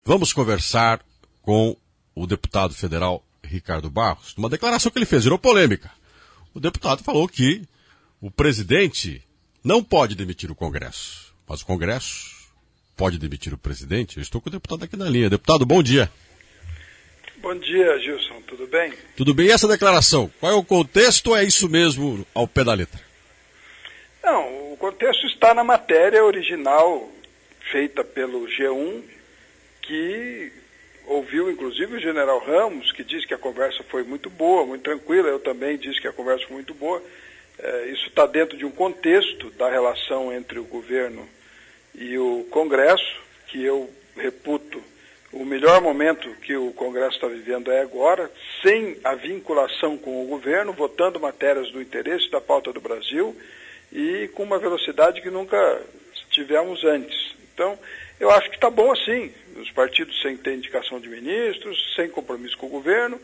Vamos conversar com o deputado federal Ricardo Barros, uma declaração que ele fez, virou polêmica. O deputado falou que o presidente não pode demitir o Congresso, mas o Congresso pode demitir o presidente. Eu estou com o deputado aqui na linha. Deputado, bom dia. Bom dia, Gilson. Tudo bem? Tudo bem. E essa declaração? Qual é o contexto ou é isso mesmo ao pé da letra? Não, o contexto está na matéria original feita pelo G1, que ouviu inclusive o general Ramos, que disse que a conversa foi muito boa, muito tranquila. Eu também disse que a conversa foi muito boa. Isso está dentro de um contexto da relação entre o governo e o Congresso, que eu reputo o melhor momento que o Congresso está vivendo é agora, sem a vinculação com o governo, votando matérias do interesse da pauta do Brasil e com uma velocidade que nunca tivemos antes. Então, eu acho que está bom assim, os partidos sem ter indicação de ministros, sem compromisso com o governo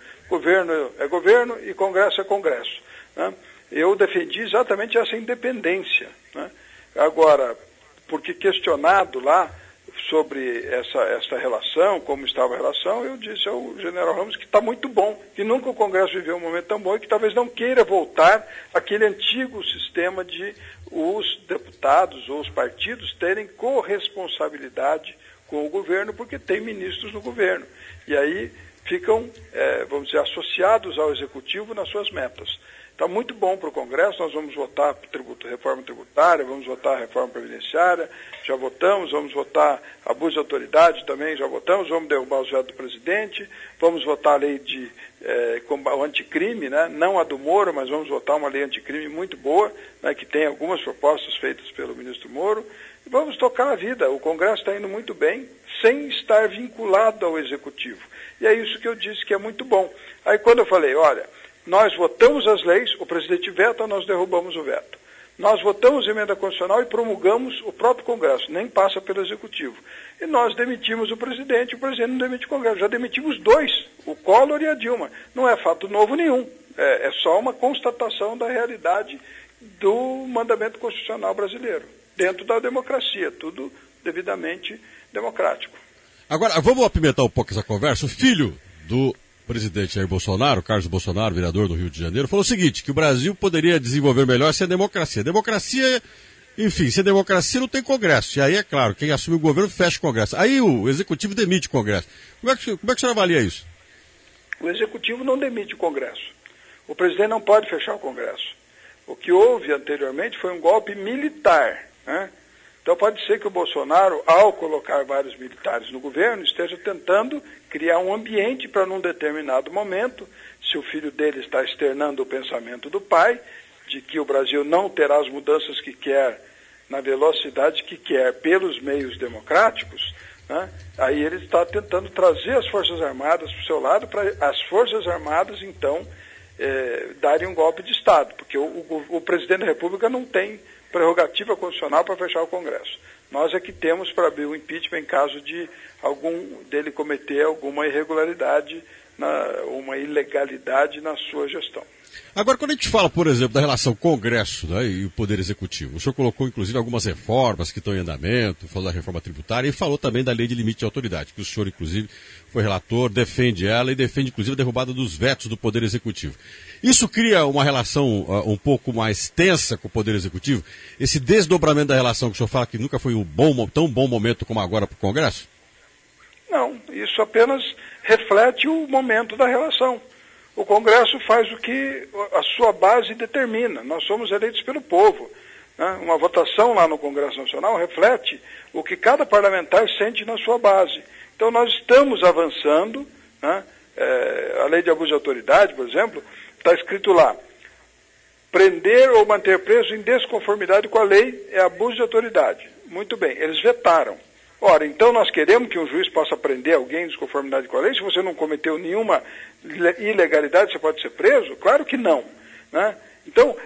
é governo e Congresso é Congresso, né? Eu defendi exatamente essa independência, né? Agora, porque questionado lá sobre essa relação, como estava a relação, eu disse ao general Ramos que está muito bom, que nunca o Congresso viveu um momento tão bom e que talvez não queira voltar àquele antigo sistema de os deputados ou os partidos terem corresponsabilidade com o governo, porque tem ministros no governo. E aí ficam, vamos dizer, associados ao executivo nas suas metas. Está muito bom para o Congresso, nós vamos votar reforma tributária, vamos votar reforma previdenciária, já votamos, vamos votar abuso de autoridade também, já votamos, vamos derrubar o veto do presidente, vamos votar a lei de o anticrime, né? Não a do Moro, mas vamos votar uma lei anticrime muito boa, né? Que tem algumas propostas feitas pelo ministro Moro, e vamos tocar a vida. O Congresso está indo muito bem, sem estar vinculado ao Executivo. E é isso que eu disse que é muito bom. Aí quando eu falei, olha, nós votamos as leis, o presidente veta, nós derrubamos o veto. Nós votamos a emenda constitucional e promulgamos o próprio Congresso, nem passa pelo Executivo. E nós demitimos o presidente não demite o Congresso. Já demitimos dois, o Collor e a Dilma. Não é fato novo nenhum, é só uma constatação da realidade do mandamento constitucional brasileiro, dentro da democracia, tudo devidamente democrático. Agora, vamos apimentar um pouco essa conversa. O filho do presidente Jair Bolsonaro, Carlos Bolsonaro, vereador do Rio de Janeiro, falou o seguinte, que o Brasil poderia desenvolver melhor sem a democracia. Democracia, enfim, sem democracia não tem Congresso. E aí, é claro, quem assume o governo fecha o Congresso. Aí o Executivo demite o Congresso. Como é que o senhor avalia isso? O Executivo não demite o Congresso. O presidente não pode fechar o Congresso. O que houve anteriormente foi um golpe militar, né? Então pode ser que o Bolsonaro, ao colocar vários militares no governo, esteja tentando criar um ambiente para num determinado momento, se o filho dele está externando o pensamento do pai, de que o Brasil não terá as mudanças que quer, na velocidade que quer, pelos meios democráticos, né? Aí ele está tentando trazer as Forças Armadas para o seu lado, para as Forças Armadas, então, darem um golpe de Estado, porque o presidente da República não tem prerrogativa constitucional para fechar o Congresso. Nós é que temos para abrir o impeachment em caso de dele cometer alguma irregularidade, uma ilegalidade na sua gestão. Agora, quando a gente fala, por exemplo, da relação Congresso, né, e o Poder Executivo, o senhor colocou, inclusive, algumas reformas que estão em andamento, falou da reforma tributária e falou também da lei de limite de autoridade, que o senhor, inclusive, foi relator, defende ela e defende, inclusive, a derrubada dos vetos do Poder Executivo. Isso cria uma relação um pouco mais tensa com o Poder Executivo? Esse desdobramento da relação que o senhor fala que nunca foi tão bom momento como agora para o Congresso? Não, isso apenas reflete o momento da relação. O Congresso faz o que a sua base determina. Nós somos eleitos pelo povo, né? Uma votação lá no Congresso Nacional reflete o que cada parlamentar sente na sua base. Então nós estamos avançando, né? A lei de abuso de autoridade, por exemplo, está escrito lá, prender ou manter preso em desconformidade com a lei é abuso de autoridade. Muito bem, eles vetaram. Ora, então nós queremos que um juiz possa prender alguém em desconformidade com a lei? Se você não cometeu nenhuma ilegalidade, você pode ser preso? Claro que não, né? Então,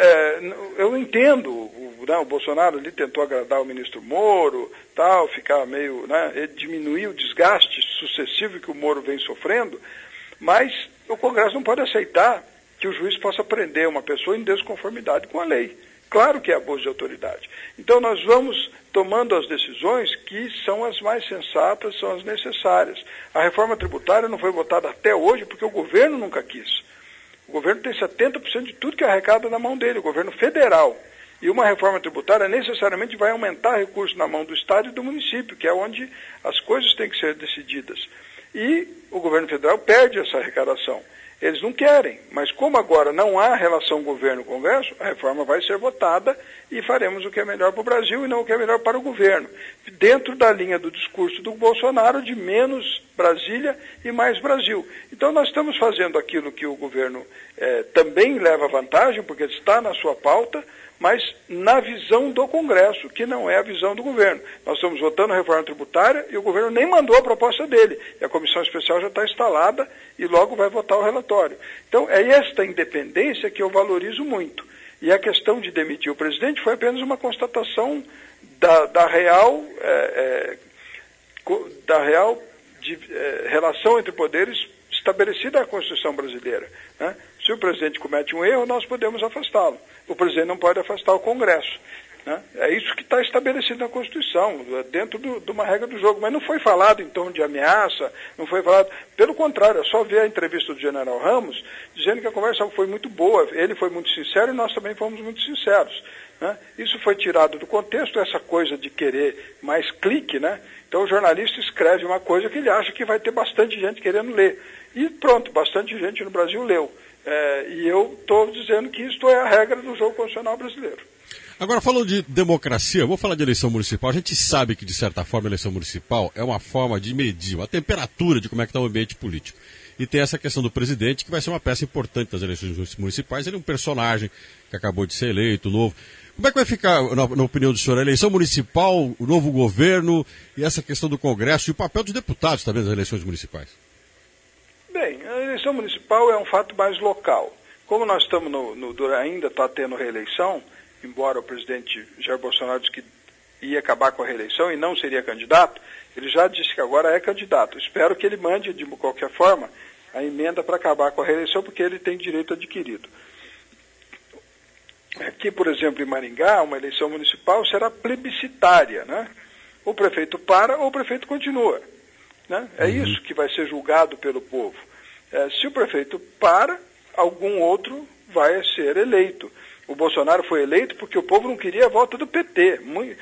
eu entendo, o Bolsonaro ali tentou agradar o ministro Moro, tal, ficar meio, né, diminuir o desgaste sucessivo que o Moro vem sofrendo, mas o Congresso não pode aceitar que o juiz possa prender uma pessoa em desconformidade com a lei. Claro que é abuso de autoridade. Então nós vamos tomando as decisões que são as mais sensatas, são as necessárias. A reforma tributária não foi votada até hoje porque o governo nunca quis. O governo tem 70% de tudo que arrecada na mão dele, o governo federal. E uma reforma tributária necessariamente vai aumentar recursos na mão do Estado e do município, que é onde as coisas têm que ser decididas. E o governo federal perde essa arrecadação. Eles não querem, mas como agora não há relação governo-congresso, a reforma vai ser votada e faremos o que é melhor para o Brasil e não o que é melhor para o governo. Dentro da linha do discurso do Bolsonaro de menos Brasília e mais Brasil. Então nós estamos fazendo aquilo que o governo também leva vantagem, porque está na sua pauta, mas na visão do Congresso, que não é a visão do governo. Nós estamos votando a reforma tributária e o governo nem mandou a proposta dele. E a comissão especial já está instalada e logo vai votar o relatório. Então, é esta independência que eu valorizo muito. E a questão de demitir o presidente foi apenas uma constatação da real relação entre poderes estabelecida na Constituição brasileira, né? Se o presidente comete um erro, nós podemos afastá-lo. O presidente não pode afastar o Congresso, né? É isso que está estabelecido na Constituição, dentro de uma regra do jogo. Mas não foi falado em tom de ameaça, não foi falado... Pelo contrário, é só ver a entrevista do general Ramos, dizendo que a conversa foi muito boa, ele foi muito sincero e nós também fomos muito sinceros, né? Isso foi tirado do contexto, essa coisa de querer mais clique, né? Então o jornalista escreve uma coisa que ele acha que vai ter bastante gente querendo ler. E pronto, bastante gente no Brasil leu. E eu estou dizendo que isto é a regra do jogo constitucional brasileiro. Agora, falando de democracia, vou falar de eleição municipal. A gente sabe que, de certa forma, a eleição municipal é uma forma de medir a temperatura de como é que está o ambiente político. E tem essa questão do presidente, que vai ser uma peça importante das eleições municipais. Ele é um personagem que acabou de ser eleito, novo. Como é que vai ficar, na opinião do senhor, a eleição municipal, o novo governo e essa questão do Congresso e o papel dos deputados também nas eleições municipais? Bem, a eleição municipal é um fato mais local. Como nós estamos ainda está tendo reeleição, embora o presidente Jair Bolsonaro disse que ia acabar com a reeleição e não seria candidato, ele já disse que agora é candidato. Espero que ele mande, de qualquer forma, a emenda para acabar com a reeleição, porque ele tem direito adquirido. Aqui, por exemplo, em Maringá, uma eleição municipal será plebiscitária, né? O prefeito para ou o prefeito continua, né? É isso que vai ser julgado pelo povo. Se o prefeito para, algum outro vai ser eleito. O Bolsonaro foi eleito porque o povo não queria a volta do PT.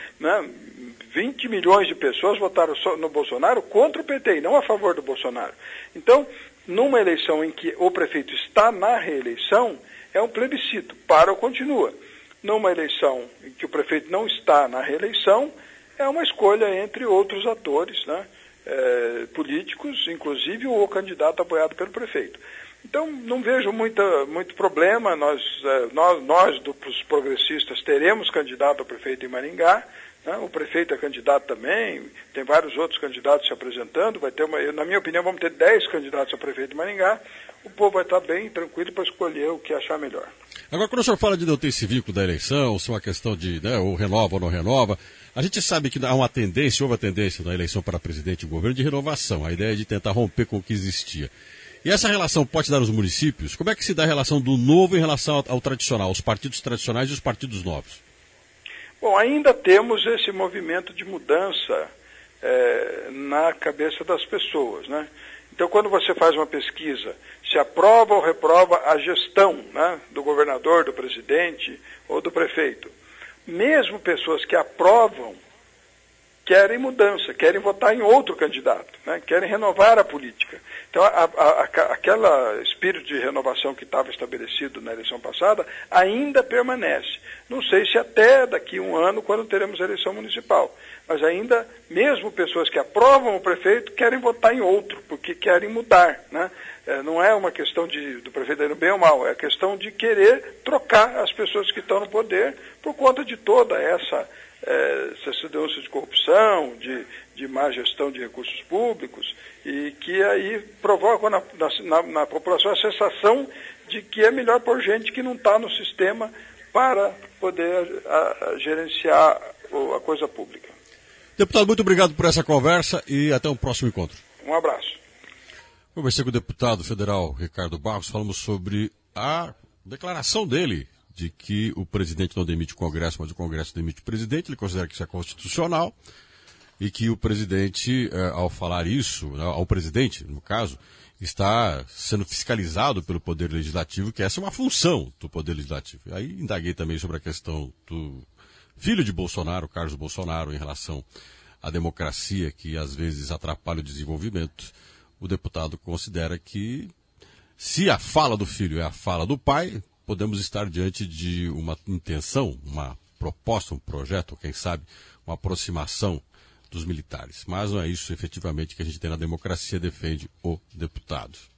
20 milhões de pessoas votaram no Bolsonaro contra o PT e não a favor do Bolsonaro. Então, numa eleição em que o prefeito está na reeleição, é um plebiscito, para ou continua. Numa eleição em que o prefeito não está na reeleição, é uma escolha entre outros atores, né? Políticos, inclusive o candidato apoiado pelo prefeito. Então, não vejo muito problema. Nós dos progressistas, teremos candidato a prefeito em Maringá, né? O prefeito é candidato também, tem vários outros candidatos se apresentando. Na minha opinião, vamos ter 10 candidatos a prefeito de Maringá. O povo vai estar bem tranquilo para escolher o que achar melhor. Agora, quando o senhor fala de não ter esse vínculo da eleição, se é uma questão de ou renova ou não renova, a gente sabe que houve a tendência na eleição para presidente e governo de renovação, a ideia de tentar romper com o que existia. E essa relação pode dar aos municípios? Como é que se dá a relação do novo em relação ao tradicional, os partidos tradicionais e os partidos novos? Bom, ainda temos esse movimento de mudança na cabeça das pessoas, né? Então, quando você faz uma pesquisa, se aprova ou reprova a gestão, né, do governador, do presidente ou do prefeito, mesmo pessoas que aprovam querem mudança, querem votar em outro candidato, né, querem renovar a política. Então, aquele espírito de renovação que estava estabelecido na eleição passada ainda permanece. Não sei se até daqui a um ano, quando teremos a eleição municipal. Mas ainda, mesmo pessoas que aprovam o prefeito, querem votar em outro, porque querem mudar, né? Não é uma questão do prefeito ir bem ou mal, é a questão de querer trocar as pessoas que estão no poder por conta de toda essa denúncia de corrupção, de má gestão de recursos públicos, e que aí provocam na população a sensação de que é melhor por gente que não está no sistema para poder gerenciar a coisa pública. Deputado, muito obrigado por essa conversa e até um próximo encontro. Um abraço. Conversei com o deputado federal Ricardo Barros, falamos sobre a declaração dele de que o presidente não demite o Congresso, mas o Congresso demite o presidente. Ele considera que isso é constitucional e que o presidente, ao falar isso, ao presidente, no caso, está sendo fiscalizado pelo Poder Legislativo, que essa é uma função do Poder Legislativo. Aí indaguei também sobre a questão do filho de Bolsonaro, Carlos Bolsonaro, em relação à democracia, que às vezes atrapalha o desenvolvimento. O deputado considera que, se a fala do filho é a fala do pai, podemos estar diante de uma intenção, uma proposta, um projeto, ou quem sabe, uma aproximação dos militares. Mas não é isso efetivamente que a gente tem na democracia, defende o deputado.